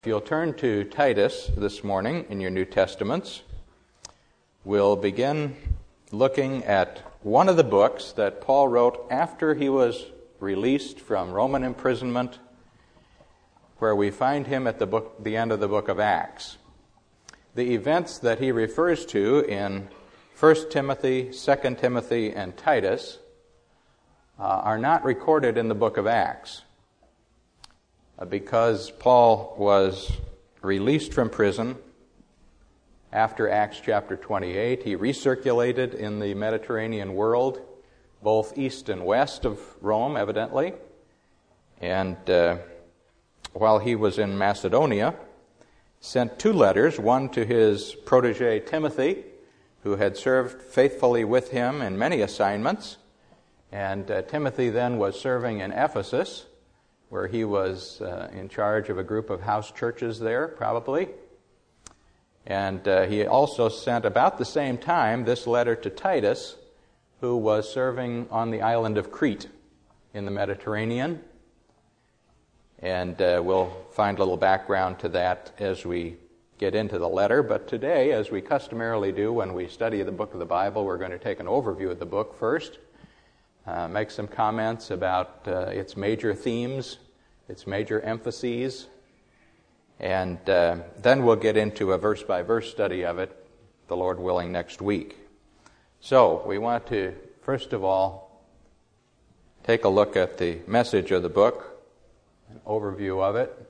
If you'll turn to Titus this morning in your New Testaments, we'll begin looking at one of the books that Paul wrote after he was released from Roman imprisonment, where we find him at the end of the book of Acts. The events that he refers to in 1 Timothy, 2 Timothy, and Titus are not recorded in the book of Acts. Because Paul was released from prison after Acts chapter 28, he recirculated in the Mediterranean world, both east and west of Rome, evidently. And while he was in Macedonia, sent two letters, one to his protege Timothy, who had served faithfully with him in many assignments. And Timothy then was serving in Ephesus, where he was in charge of a group of house churches there, probably. And he also sent about the same time this letter to Titus, who was serving on the island of Crete in the Mediterranean. And we'll find a little background to that as we get into the letter. But today, as we customarily do when we study the book of the Bible, we're going to take an overview of the book first. Make some comments about its major themes, its major emphases, and then we'll get into a verse-by-verse study of it, the Lord willing, next week. So, we want to, first of all, take a look at the message of the book, an overview of it.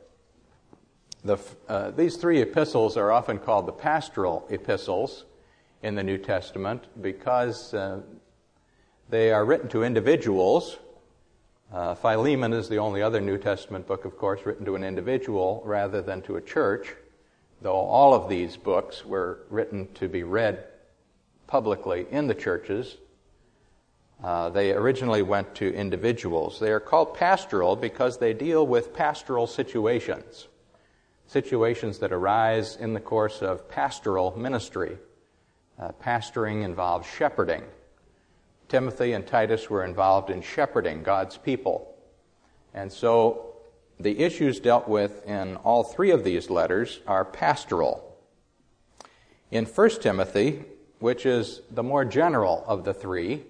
These three epistles are often called the pastoral epistles in the New Testament because they are written to individuals. Philemon is the only other New Testament book, of course, written to an individual rather than to a church, though all of these books were written to be read publicly in the churches. They originally went to individuals. They are called pastoral because they deal with pastoral situations that arise in the course of pastoral ministry. Pastoring involves shepherding. Timothy and Titus were involved in shepherding God's people. And so the issues dealt with in all three of these letters are pastoral. In 1 Timothy, which is the more general of the three,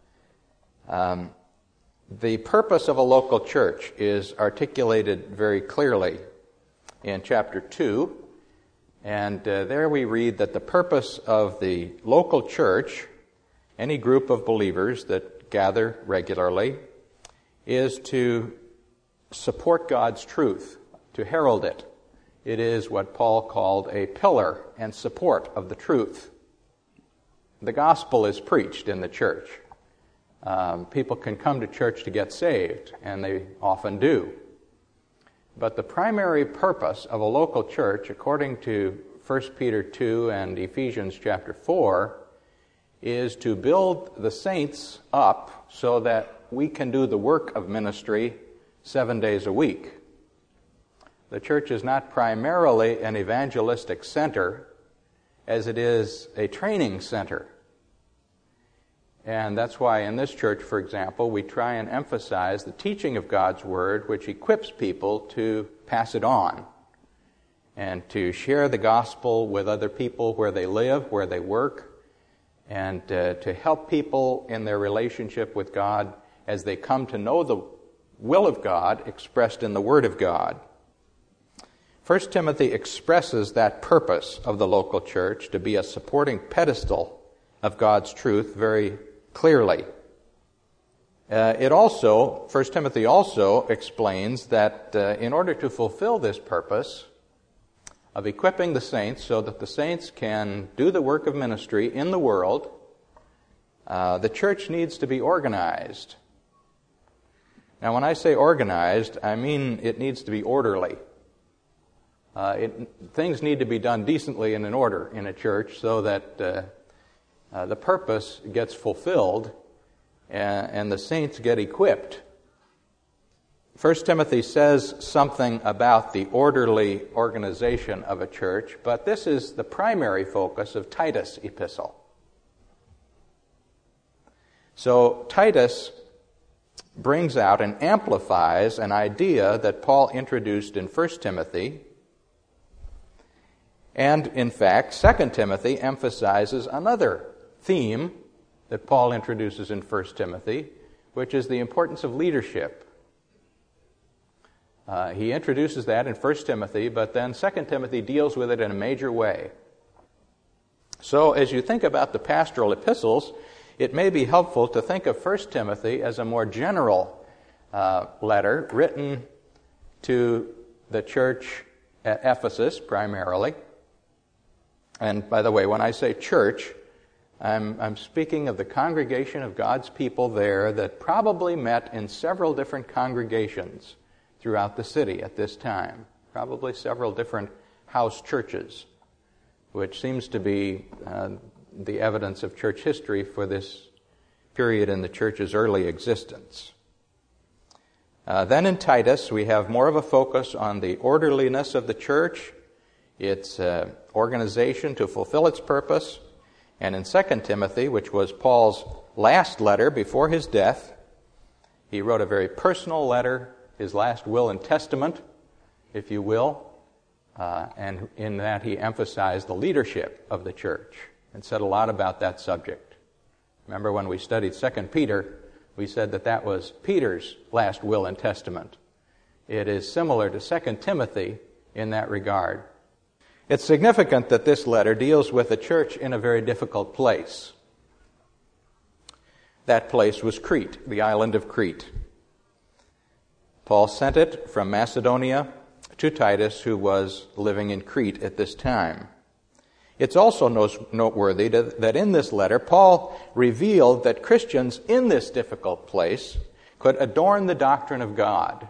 the purpose of a local church is articulated very clearly in chapter 2. And there we read that the purpose of the local church, any group of believers that gather regularly, is to support God's truth, to herald it. It is what Paul called a pillar and support of the truth. The gospel is preached in the church. People can come to church to get saved, and they often do. But the primary purpose of a local church, according to 1 Peter 2 and Ephesians chapter 4, is to build the saints up so that we can do the work of ministry 7 days a week. The church is not primarily an evangelistic center as it is a training center. And that's why in this church, for example, we try and emphasize the teaching of God's Word, which equips people to pass it on and to share the gospel with other people where they live, where they work, and to help people in their relationship with God as they come to know the will of God expressed in the Word of God. 1 Timothy expresses that purpose of the local church to be a supporting pedestal of God's truth very clearly. 1 Timothy also explains that in order to fulfill this purpose of equipping the saints so that the saints can do the work of ministry in the world, the church needs to be organized. Now, when I say organized, I mean it needs to be orderly. Things need to be done decently and in order in a church so that the purpose gets fulfilled and the saints get equipped. 1 Timothy says something about the orderly organization of a church, but this is the primary focus of Titus' epistle. So Titus brings out and amplifies an idea that Paul introduced in 1 Timothy And in fact, 2 Timothy emphasizes another theme that Paul introduces in 1 Timothy, which is the importance of leadership. He introduces that in 1 Timothy, but then 2 Timothy deals with it in a major way. So as you think about the pastoral epistles, it may be helpful to think of 1 Timothy as a more general letter written to the church at Ephesus primarily. And by the way, when I say church, I'm speaking of the congregation of God's people there that probably met in several different congregations throughout the city at this time, probably several different house churches, which seems to be the evidence of church history for this period in the church's early existence. Then in Titus, we have more of a focus on the orderliness of the church, its organization to fulfill its purpose. And in 2 Timothy, which was Paul's last letter before his death, he wrote a very personal letter, his last will and testament, if you will, and in that he emphasized the leadership of the church and said a lot about that subject. Remember when we studied 2 Peter, we said that that was Peter's last will and testament. It is similar to 2 Timothy in that regard. It's significant that this letter deals with a church in a very difficult place. That place was Crete, the island of Crete. Paul sent it from Macedonia to Titus, who was living in Crete at this time. It's also noteworthy that in this letter, Paul revealed that Christians in this difficult place could adorn the doctrine of God.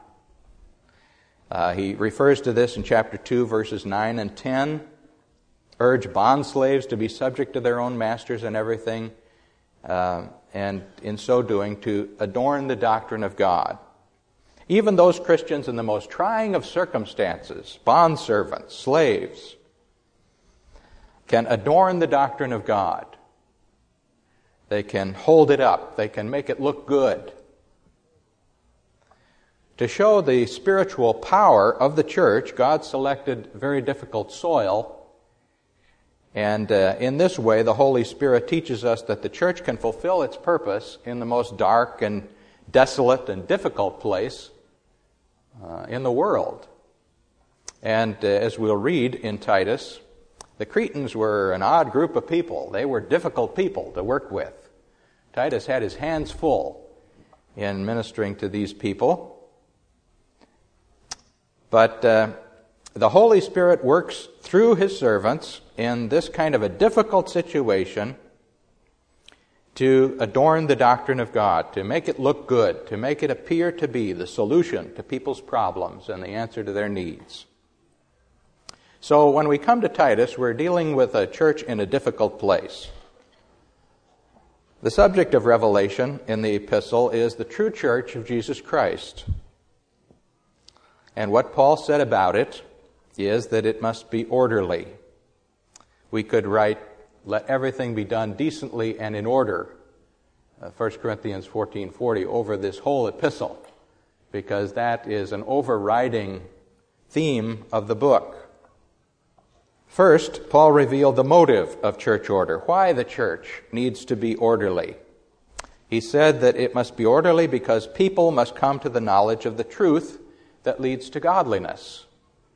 He refers to this in chapter 2, verses 9 and 10. Urge bondslaves to be subject to their own masters and everything, and in so doing to adorn the doctrine of God. Even those Christians in the most trying of circumstances, bondservants, slaves, can adorn the doctrine of God. They can hold it up. They can make it look good. To show the spiritual power of the church, God selected very difficult soil. And in this way, the Holy Spirit teaches us that the church can fulfill its purpose in the most dark and desolate and difficult place in the world. And as we'll read in Titus, the Cretans were an odd group of people. They were difficult people to work with. Titus had his hands full in ministering to these people. But the Holy Spirit works through His servants in this kind of a difficult situation to adorn the doctrine of God, to make it look good, to make it appear to be the solution to people's problems and the answer to their needs. So when we come to Titus, we're dealing with a church in a difficult place. The subject of Revelation in the epistle is the true church of Jesus Christ. And what Paul said about it is that it must be orderly. We could write, let everything be done decently and in order, 1 Corinthians 14:40, over this whole epistle, because that is an overriding theme of the book. First, Paul revealed the motive of church order, why the church needs to be orderly. He said that it must be orderly because people must come to the knowledge of the truth that leads to godliness.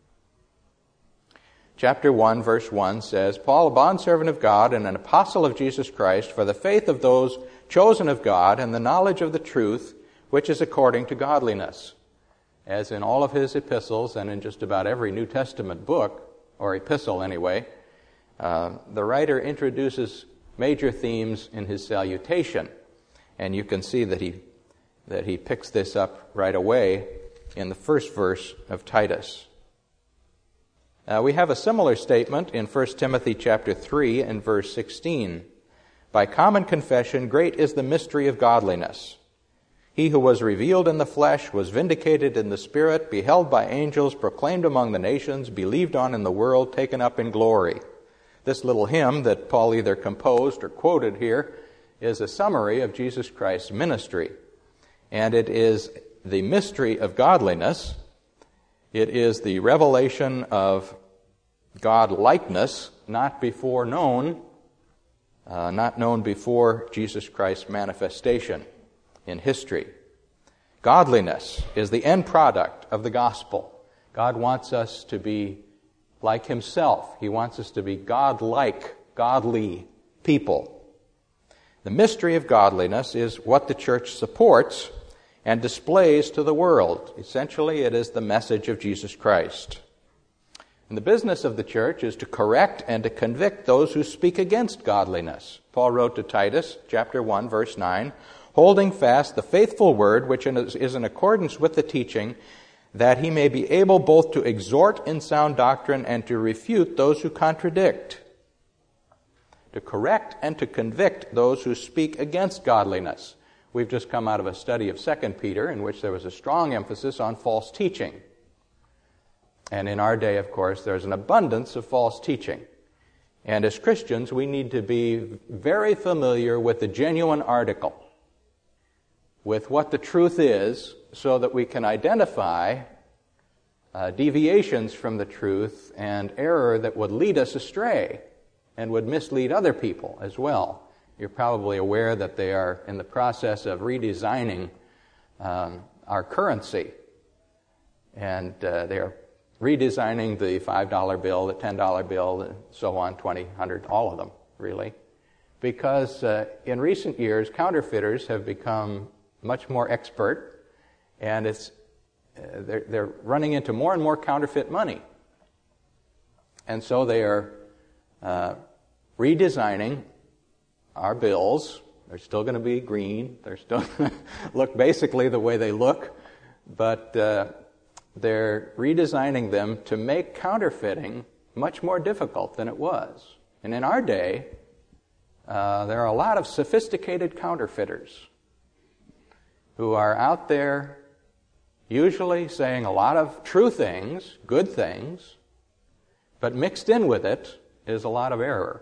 Chapter 1, verse 1 says, Paul, a bondservant of God and an apostle of Jesus Christ, for the faith of those chosen of God and the knowledge of the truth, which is according to godliness. As in all of his epistles and in just about every New Testament book, or epistle anyway, the writer introduces major themes in his salutation. And you can see that he picks this up right away in the first verse of Titus. We have a similar statement in 1 Timothy chapter 3 and verse 16. By common confession, great is the mystery of godliness. He who was revealed in the flesh was vindicated in the Spirit, beheld by angels, proclaimed among the nations, believed on in the world, taken up in glory. This little hymn that Paul either composed or quoted here is a summary of Jesus Christ's ministry. And it is the mystery of godliness. It is the revelation of God-likeness, not known before Jesus Christ's manifestation in history. Godliness is the end product of the gospel. God wants us to be like himself. He wants us to be God-like, godly people. The mystery of godliness is what the church supports and displays to the world. Essentially, it is the message of Jesus Christ. And the business of the church is to correct and to convict those who speak against godliness. Paul wrote to Titus, chapter 1, verse 9, holding fast the faithful word which is in accordance with the teaching, that he may be able both to exhort in sound doctrine and to refute those who contradict. To correct and to convict those who speak against godliness. We've just come out of a study of 2 Peter in which there was a strong emphasis on false teaching. And in our day, of course, there's an abundance of false teaching. And as Christians, we need to be very familiar with the genuine article, with what the truth is, so that we can identify deviations from the truth and error that would lead us astray and would mislead other people as well. You're probably aware that they are in the process of redesigning our currency. And they are redesigning the $5 bill, the $10 bill, and so on, $20, $100, all of them, really. Because in recent years, counterfeiters have become much more expert, and they're running into more and more counterfeit money. And so they are redesigning our bills. They're still going to be green. They're still going to look basically the way they look, but they're redesigning them to make counterfeiting much more difficult than it was. And in our day, there are a lot of sophisticated counterfeiters who are out there usually saying a lot of true things, good things, but mixed in with it is a lot of error.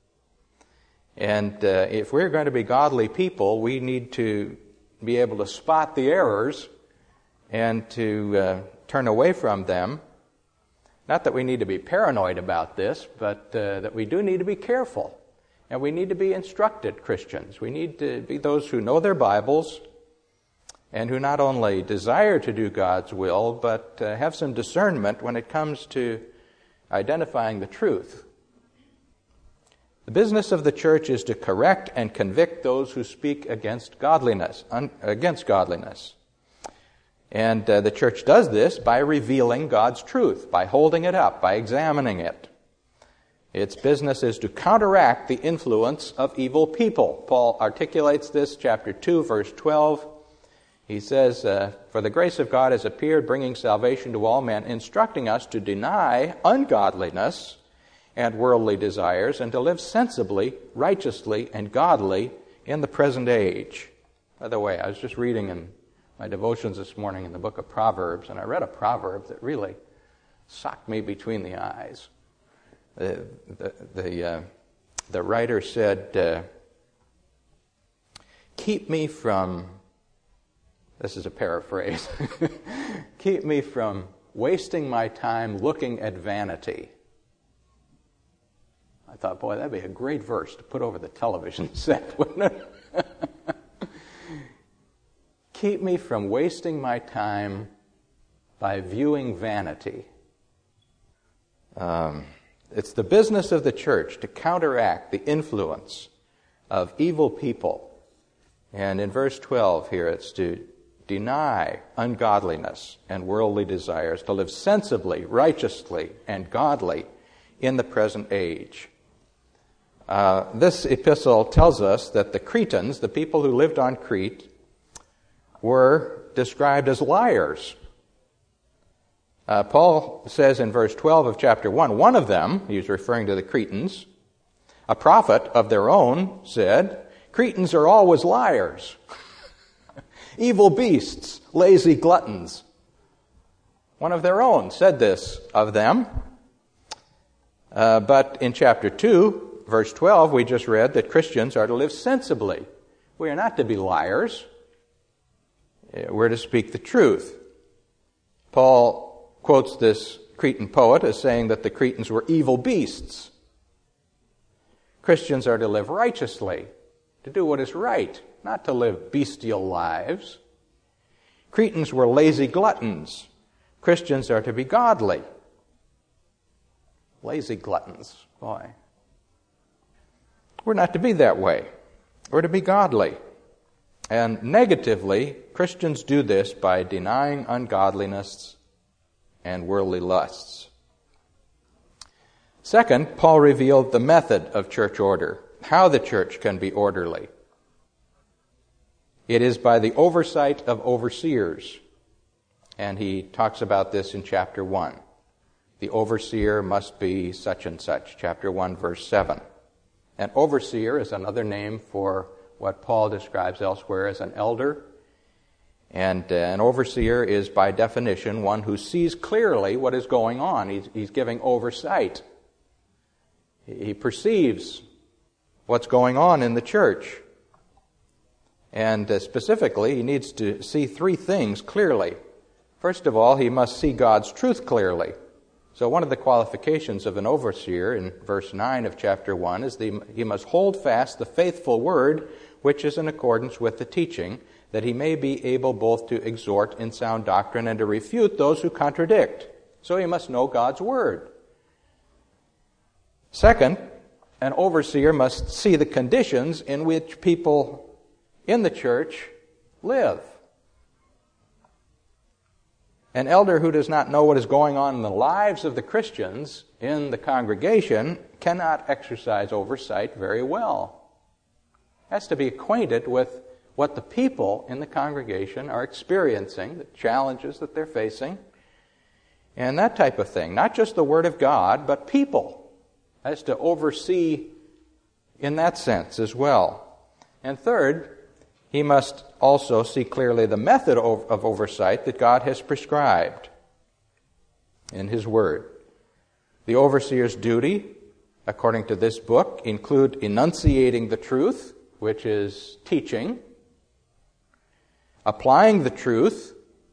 And if we're going to be godly people, we need to be able to spot the errors and to turn away from them. Not that we need to be paranoid about this, but that we do need to be careful. And we need to be instructed Christians. We need to be those who know their Bibles and who not only desire to do God's will, but have some discernment when it comes to identifying the truth. The business of the church is to correct and convict those who speak against godliness. And the church does this by revealing God's truth, by holding it up, by examining it. Its business is to counteract the influence of evil people. Paul articulates this, chapter 2, verse 12. He says, "For the grace of God has appeared, bringing salvation to all men, instructing us to deny ungodliness and worldly desires, and to live sensibly, righteously, and godly in the present age." By the way, I was just reading in my devotions this morning in the book of Proverbs, and I read a proverb that really socked me between the eyes. The writer said, "Keep me from," this is a paraphrase, "keep me from wasting my time looking at vanity." I thought, boy, that'd be a great verse to put over the television set, wouldn't it? Keep me from wasting my time by viewing vanity. It's the business of the church to counteract the influence of evil people. And in verse 12 here, it's to deny ungodliness and worldly desires, to live sensibly, righteously, and godly in the present age. This epistle tells us that the Cretans, the people who lived on Crete, were described as liars. Paul says in verse 12 of chapter 1, one of them, he's referring to the Cretans, a prophet of their own, said, "Cretans are always liars, evil beasts, lazy gluttons." One of their own said this of them. But in chapter 2, verse 12, we just read that Christians are to live sensibly. We are not to be liars. We're to speak the truth. Paul quotes this Cretan poet as saying that the Cretans were evil beasts. Christians are to live righteously, to do what is right, not to live bestial lives. Cretans were lazy gluttons. Christians are to be godly. Lazy gluttons, boy. We're not to be that way. We're to be godly. And negatively, Christians do this by denying ungodliness and worldly lusts. Second, Paul revealed the method of church order, how the church can be orderly. It is by the oversight of overseers. And he talks about this in chapter 1. The overseer must be such and such, chapter 1, verse 7. An overseer is another name for what Paul describes elsewhere as an elder. And an overseer is, by definition, one who sees clearly what is going on. He's giving oversight. He perceives what's going on in the church. And specifically, he needs to see three things clearly. First of all, he must see God's truth clearly. So one of the qualifications of an overseer in verse 9 of chapter 1 is he must hold fast the faithful word which is in accordance with the teaching, that he may be able both to exhort in sound doctrine and to refute those who contradict. So he must know God's word. Second, an overseer must see the conditions in which people in the church live. An elder who does not know what is going on in the lives of the Christians in the congregation cannot exercise oversight very well. Has to be acquainted with what the people in the congregation are experiencing, the challenges that they're facing, and that type of thing. Not just the Word of God, but people. Has to oversee in that sense as well. And third, he must also see clearly the method of oversight that God has prescribed in His Word. The overseer's duty, according to this book, include enunciating the truth, which is teaching, applying the truth,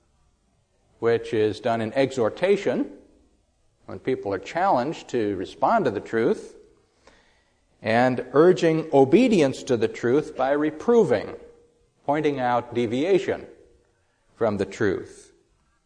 which is done in exhortation, when people are challenged to respond to the truth, and urging obedience to the truth by reproving, pointing out deviation from the truth.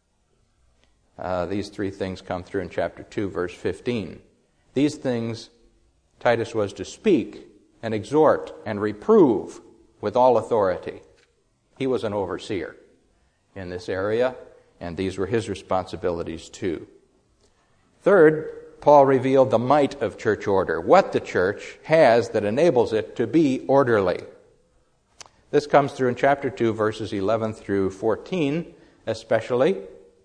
These three things come through in chapter 2, verse 15. These things Titus was to speak and exhort and reprove with all authority. He was an overseer in this area, and these were his responsibilities too. Third, Paul revealed the might of church order, what the church has that enables it to be orderly. This comes through in chapter 2, verses 11 through 14, especially.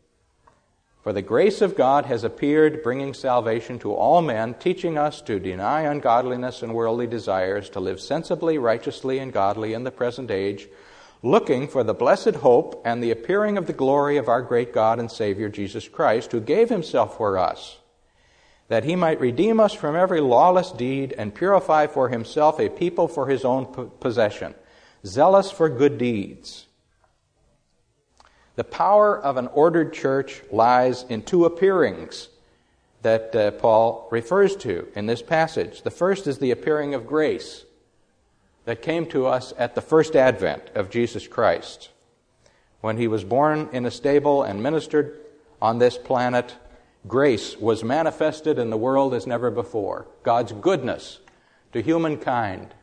For the grace of God has appeared, bringing salvation to all men, teaching us to deny ungodliness and worldly desires, to live sensibly, righteously, and godly in the present age, looking for the blessed hope and the appearing of the glory of our great God and Savior, Jesus Christ, who gave Himself for us, that He might redeem us from every lawless deed and purify for Himself a people for His own possession, zealous for good deeds. The power of an ordered church lies in two appearings that Paul refers to in this passage. The first is the appearing of grace that came to us at the first advent of Jesus Christ. When He was born in a stable and ministered on this planet, grace was manifested in the world as never before. God's goodness to humankind.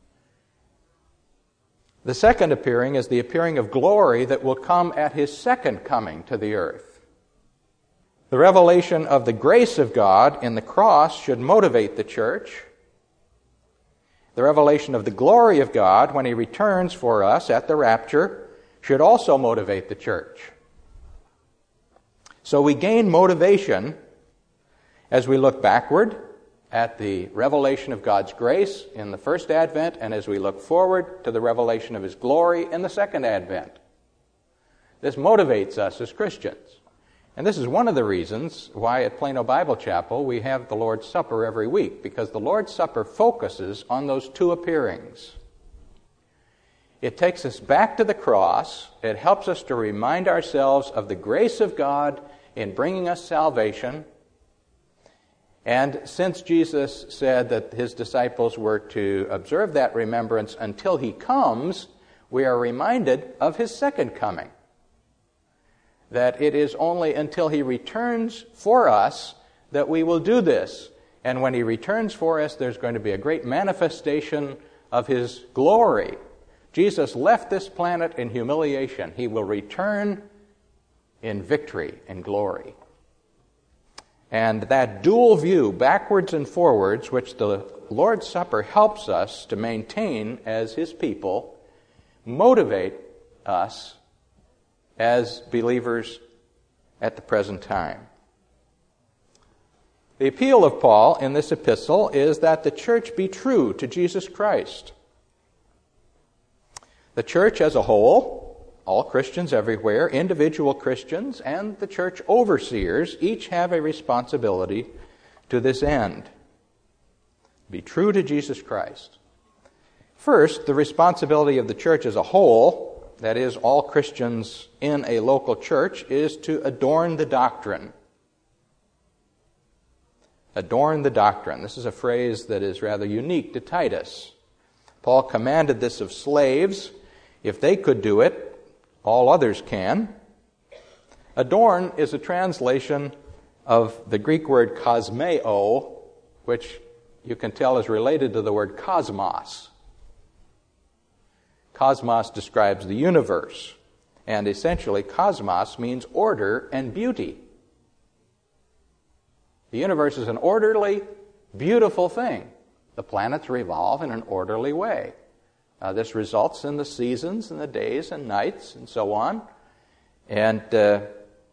The second appearing is the appearing of glory that will come at His second coming to the earth. The revelation of the grace of God in the cross should motivate the church. The revelation of the glory of God when He returns for us at the rapture should also motivate the church. So we gain motivation as we look backward at the revelation of God's grace in the first advent, and as we look forward to the revelation of His glory in the second advent. This motivates us as Christians. And this is one of the reasons why at Plano Bible Chapel we have the Lord's Supper every week, because the Lord's Supper focuses on those two appearings. It takes us back to the cross. It helps us to remind ourselves of the grace of God in bringing us salvation. And since Jesus said that his disciples were to observe that remembrance until he comes, we are reminded of his second coming. That it is only until he returns for us that we will do this. And when he returns for us, there's going to be a great manifestation of his glory. Jesus left this planet in humiliation. He will return in victory and glory. And that dual view, backwards and forwards, which the Lord's Supper helps us to maintain as his people, motivate us as believers at the present time. The appeal of Paul in this epistle is that the church be true to Jesus Christ. The church as a whole, all Christians everywhere, individual Christians, and the church overseers each have a responsibility to this end. Be true to Jesus Christ. First, the responsibility of the church as a whole, that is, all Christians in a local church, is to adorn the doctrine. Adorn the doctrine. This is a phrase that is rather unique to Titus. Paul commanded this of slaves. If they could do it, all others can. Adorn is a translation of the Greek word kosmeo, which you can tell is related to the word cosmos. Cosmos describes the universe, and essentially cosmos means order and beauty. The universe is an orderly, beautiful thing. The planets revolve in an orderly way. This results in the seasons and the days and nights and so on. And the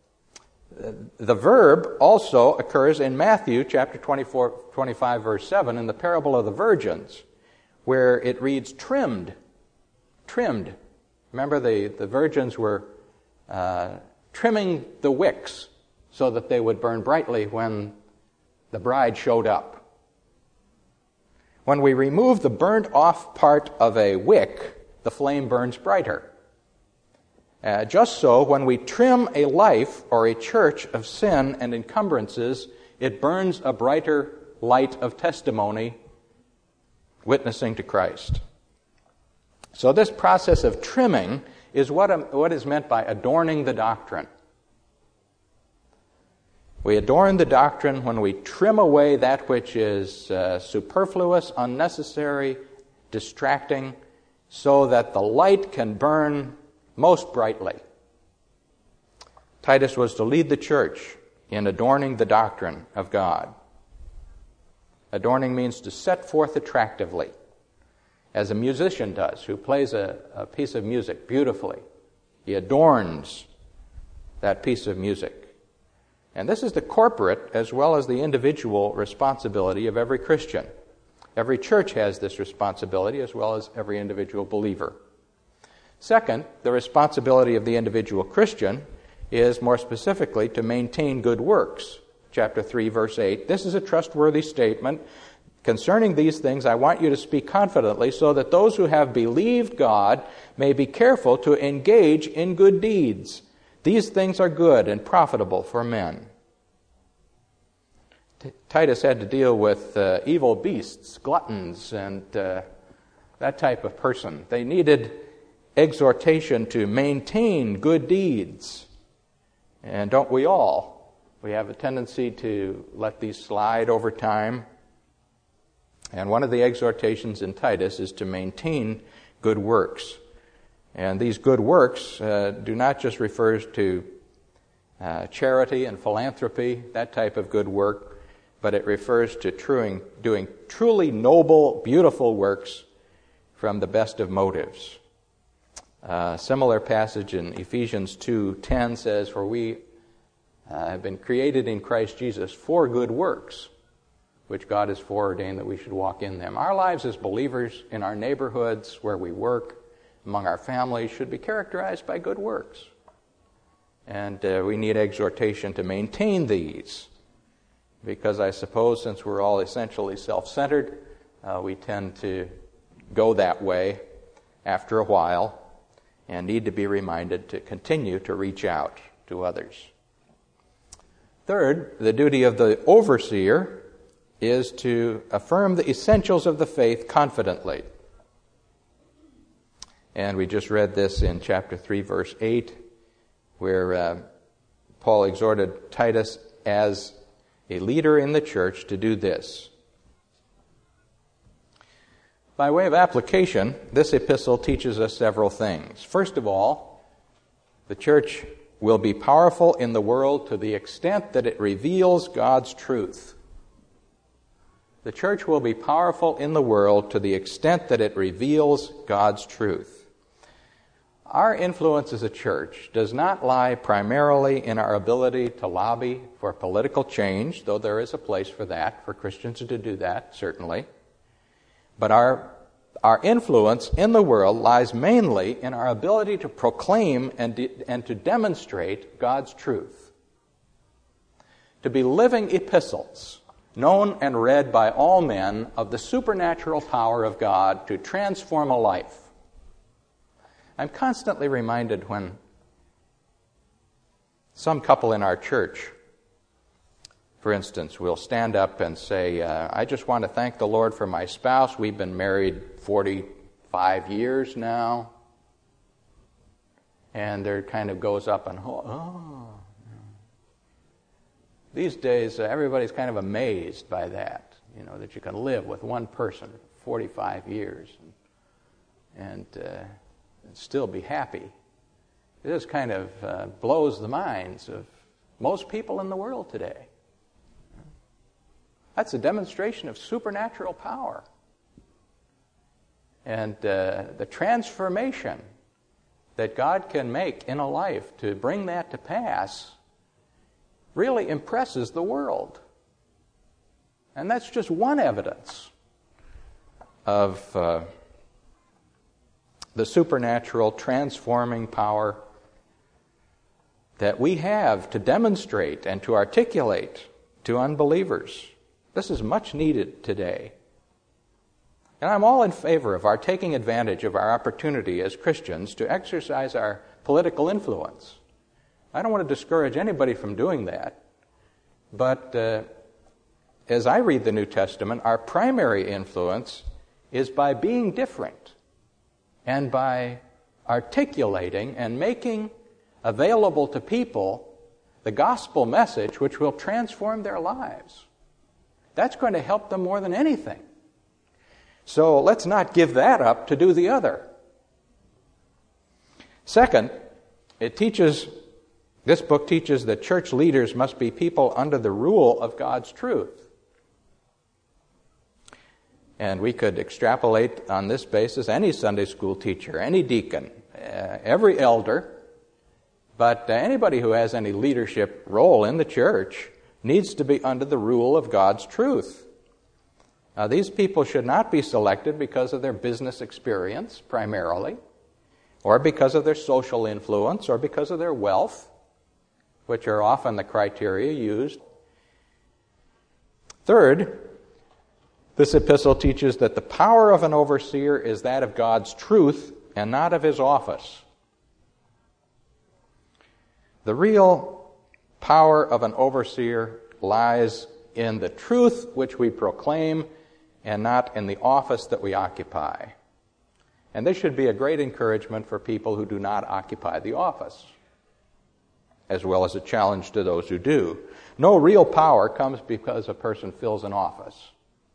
verb also occurs in Matthew chapter 25, verse 7, in the parable of the virgins, where it reads trimmed. Trimmed. Remember, the virgins were trimming the wicks so that they would burn brightly when the bride showed up. When we remove the burnt off part of a wick, the flame burns brighter. Just so, when we trim a life or a church of sin and encumbrances, it burns a brighter light of testimony, witnessing to Christ. So this process of trimming is what is meant by adorning the doctrine. We adorn the doctrine when we trim away that which is superfluous, unnecessary, distracting, so that the light can burn most brightly. Titus was to lead the church in adorning the doctrine of God. Adorning means to set forth attractively, as a musician does, who plays a piece of music beautifully. He adorns that piece of music. And this is the corporate as well as the individual responsibility of every Christian. Every church has this responsibility as well as every individual believer. Second, the responsibility of the individual Christian is more specifically to maintain good works. Chapter 3, verse 8. This is a trustworthy statement. Concerning these things, I want you to speak confidently so that those who have believed God may be careful to engage in good deeds. These things are good and profitable for men. Titus had to deal with evil beasts, gluttons, and that type of person. They needed exhortation to maintain good deeds. And don't we all? We have a tendency to let these slide over time. And one of the exhortations in Titus is to maintain good works. And these good works do not just refer to charity and philanthropy, that type of good work, but it refers to doing truly noble, beautiful works from the best of motives. A similar passage in Ephesians 2:10 says, "For we have been created in Christ Jesus for good works, which God has foreordained that we should walk in them." Our lives as believers in our neighborhoods, where we work, among our families, should be characterized by good works. And we need exhortation to maintain these, because I suppose since we're all essentially self-centered, we tend to go that way after a while and need to be reminded to continue to reach out to others. Third, the duty of the overseer is to affirm the essentials of the faith confidently. And we just read this in chapter 3, verse 8, where Paul exhorted Titus as a leader in the church to do this. By way of application, this epistle teaches us several things. First of all, the church will be powerful in the world to the extent that it reveals God's truth. The church will be powerful in the world to the extent that it reveals God's truth. Our influence as a church does not lie primarily in our ability to lobby for political change, though there is a place for that, for Christians to do that, certainly. But our influence in the world lies mainly in our ability to proclaim and to demonstrate God's truth. To be living epistles, known and read by all men, of the supernatural power of God to transform a life. I'm constantly reminded when some couple in our church, for instance, will stand up and say, I just want to thank the Lord for my spouse. We've been married 45 years now. And there kind of goes up and, These days, everybody's kind of amazed by that, that you can live with one person 45 years and still be happy. It just kind of blows the minds of most people in the world today. That's a demonstration of supernatural power. And the transformation that God can make in a life to bring that to pass really impresses the world. And that's just one evidence of the supernatural transforming power that we have to demonstrate and to articulate to unbelievers. This is much needed today. And I'm all in favor of our taking advantage of our opportunity as Christians to exercise our political influence. I don't want to discourage anybody from doing that. But as I read the New Testament, our primary influence is by being different and by articulating and making available to people the gospel message which will transform their lives. That's going to help them more than anything. So let's not give that up to do the other. Second, this book teaches that church leaders must be people under the rule of God's truth. And we could extrapolate on this basis any Sunday school teacher, any deacon, every elder, but anybody who has any leadership role in the church needs to be under the rule of God's truth. Now, these people should not be selected because of their business experience, primarily, or because of their social influence, or because of their wealth, which are often the criteria used. Third, this epistle teaches that the power of an overseer is that of God's truth and not of his office. The real power of an overseer lies in the truth which we proclaim and not in the office that we occupy. And this should be a great encouragement for people who do not occupy the office, as well as a challenge to those who do. No real power comes because a person fills an office.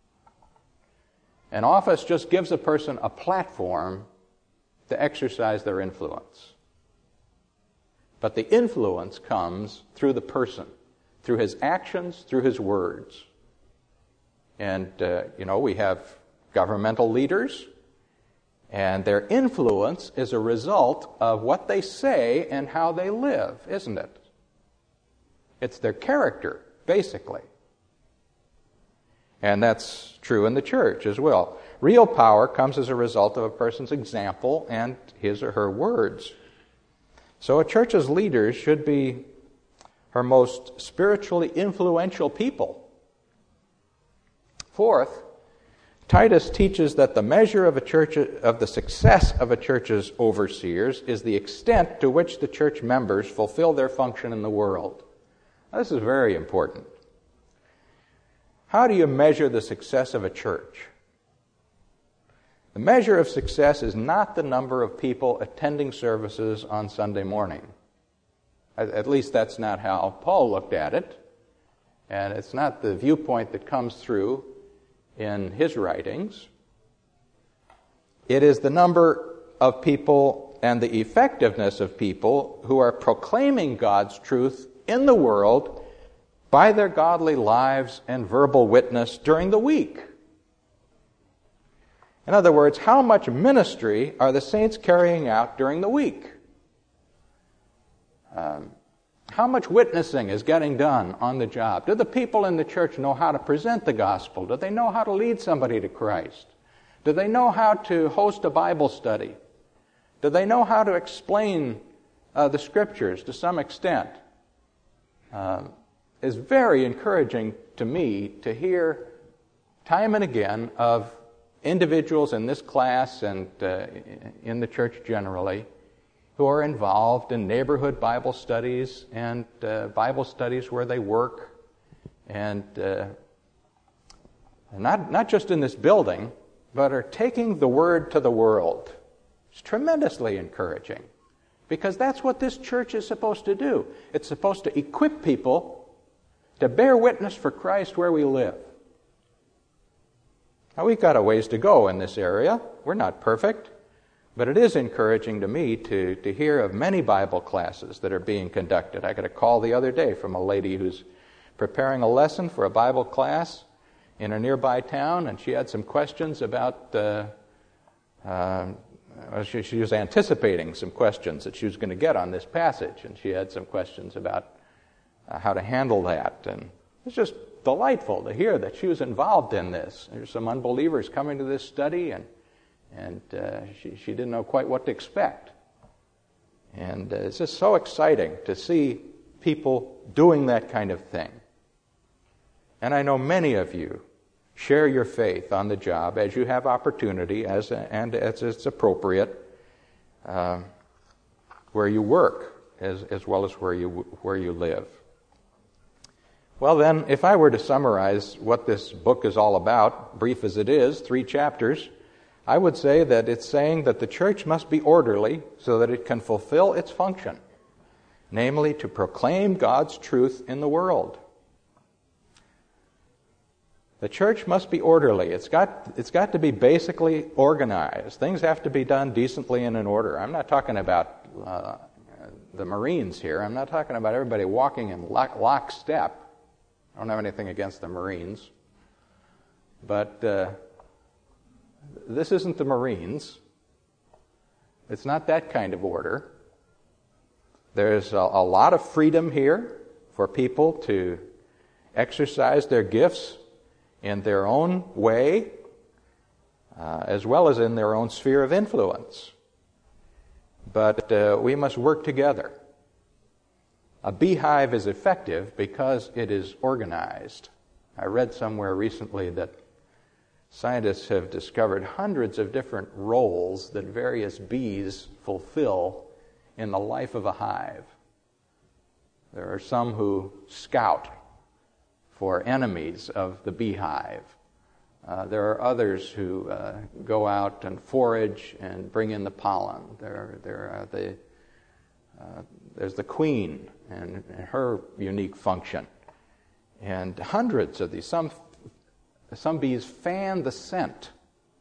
An office just gives a person a platform to exercise their influence. But the influence comes through the person, through his actions, through his words. And, we have governmental leaders, and their influence is a result of what they say and how they live, isn't it? It's their character, basically. And that's true in the church as well. Real power comes as a result of a person's example and his or her words. So a church's leaders should be her most spiritually influential people. Fourth, Titus teaches that the measure of the success of a church's overseers is the extent to which the church members fulfill their function in the world. Now, this is very important. How do you measure the success of a church? The measure of success is not the number of people attending services on Sunday morning. At least that's not how Paul looked at it. And it's not the viewpoint that comes through in his writings. It is the number of people and the effectiveness of people who are proclaiming God's truth in the world by their godly lives and verbal witness during the week. In other words, how much ministry are the saints carrying out during the week? How much witnessing is getting done on the job? Do the people in the church know how to present the gospel? Do they know how to lead somebody to Christ? Do they know how to host a Bible study? Do they know how to explain the Scriptures to some extent? It's very encouraging to me to hear time and again of individuals in this class and in the church generally who are involved in neighborhood Bible studies and Bible studies where they work, and not just in this building, but are taking the word to the world. It's tremendously encouraging, because that's what this church is supposed to do. It's supposed to equip people to bear witness for Christ where we live. Now, we've got a ways to go in this area. We're not perfect. But it is encouraging to me to hear of many Bible classes that are being conducted. I got a call the other day from a lady who's preparing a lesson for a Bible class in a nearby town, and she had some questions about, she was anticipating some questions that she was going to get on this passage, and she had some questions about how to handle that. And it's just delightful to hear that she was involved in this. There's some unbelievers coming to this study, and she didn't know quite what to expect. And it's just so exciting to see people doing that kind of thing. And I know many of you share your faith on the job as you have opportunity and as it's appropriate where you work as well as where you live. Well then, if I were to summarize what this book is all about, brief as it is, 3 chapters, I would say that it's saying that the church must be orderly so that it can fulfill its function, namely to proclaim God's truth in the world. The church must be orderly. It's got to be basically organized. Things have to be done decently and in order. I'm not talking about the Marines here. I'm not talking about everybody walking in lockstep. I don't have anything against the Marines. But this isn't the Marines. It's not that kind of order. There's a lot of freedom here for people to exercise their gifts in their own way, as well as in their own sphere of influence. But we must work together. A beehive is effective because it is organized. I read somewhere recently that scientists have discovered hundreds of different roles that various bees fulfill in the life of a hive. There are some who scout for enemies of the beehive. There are others who go out and forage and bring in the pollen. There's the queen and her unique function. And hundreds of these. Some bees fan the scent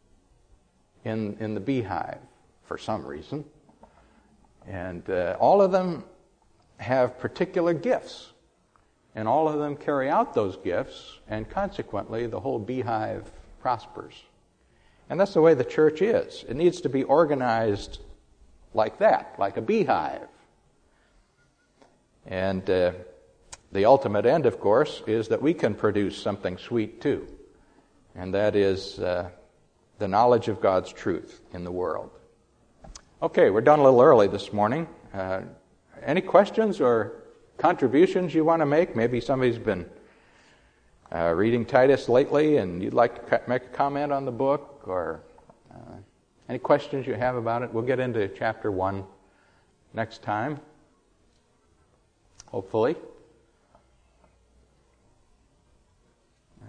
in the beehive for some reason. And all of them have particular gifts. And all of them carry out those gifts, and consequently the whole beehive prospers. And that's the way the church is. It needs to be organized like that, like a beehive. And the ultimate end, of course, is that we can produce something sweet too. And that is the knowledge of God's truth in the world. Okay, we're done a little early this morning. Any questions or contributions you want to make? Maybe somebody's been reading Titus lately and you'd like to make a comment on the book, or any questions you have about it. We'll get into chapter 1 next time, hopefully.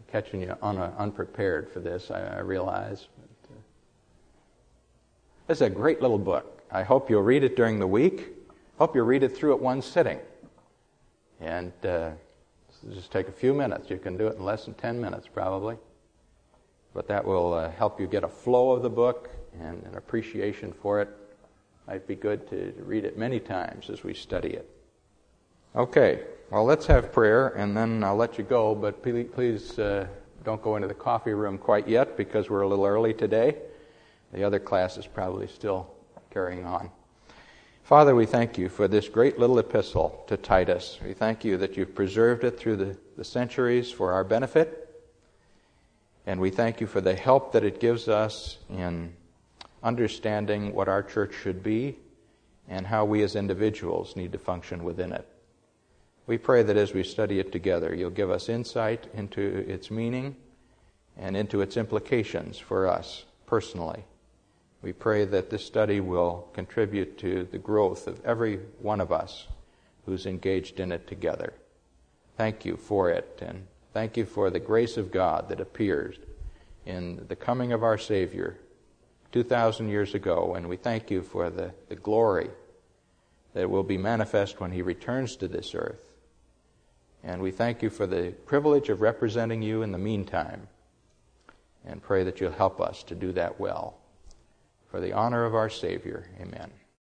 catching you unprepared for this, I realize. But, it's a great little book. I hope you'll read it during the week. Hope you'll read it through at one sitting. And just take a few minutes. You can do it in less than 10 minutes probably. But that will help you get a flow of the book and an appreciation for it. Might be good to read it many times as we study it. Okay, well, let's have prayer, and then I'll let you go, but please don't go into the coffee room quite yet because we're a little early today. The other class is probably still carrying on. Father, we thank you for this great little epistle to Titus. We thank you that you've preserved it through the centuries for our benefit, and we thank you for the help that it gives us in understanding what our church should be and how we as individuals need to function within it. We pray that as we study it together, you'll give us insight into its meaning and into its implications for us personally. We pray that this study will contribute to the growth of every one of us who's engaged in it together. Thank you for it, and thank you for the grace of God that appears in the coming of our Savior 2,000 years ago, and we thank you for the glory that will be manifest when he returns to this earth. And we thank you for the privilege of representing you in the meantime, and pray that you'll help us to do that well. For the honor of our Savior, amen.